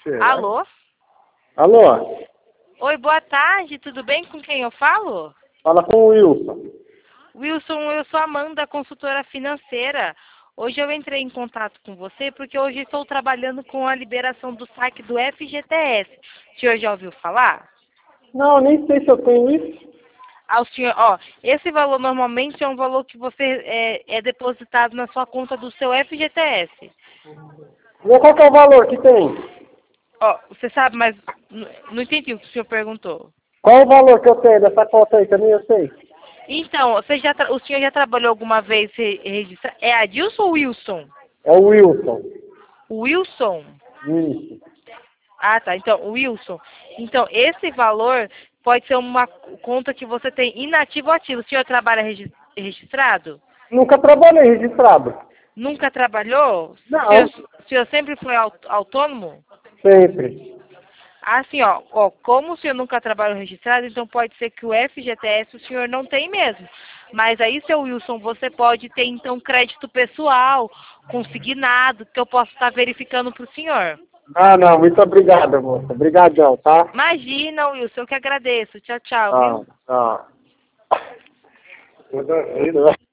Alô? Alô? Oi, boa tarde, tudo bem? Com quem eu falo? Fala com o Wilson. Wilson, eu sou a Amanda, consultora financeira. Hoje eu entrei em contato com você porque hoje estou trabalhando com a liberação do saque do FGTS. O senhor já ouviu falar? Não, nem sei se eu tenho isso. Ah, o senhor, ó, esse valor normalmente é um valor que você é depositado na sua conta do seu FGTS. E qual que é o valor que tem? Ó, você sabe, mas não entendi o que o senhor perguntou. Qual é o valor que eu tenho dessa conta aí, que eu nem eu sei? Então, o senhor já trabalhou alguma vez registrado? É Adilson ou Wilson? É o Wilson. Wilson? Isso. Ah, tá. Então, Wilson. Então, esse valor pode ser uma conta que você tem inativo ou ativo. O senhor trabalha registrado? Nunca trabalhei registrado. Nunca trabalhou? Não. O senhor sempre foi autônomo? Sempre. Assim, como o senhor nunca trabalhou registrado, então pode ser que o FGTS o senhor não tem mesmo. Mas aí, seu Wilson, você pode ter, então, crédito pessoal, consignado, que eu posso estar verificando para o senhor. Ah, não. Muito obrigado, moça. Obrigadão, tá? Imagina, Wilson, eu que agradeço. Tchau, tchau, Ah, viu? ah.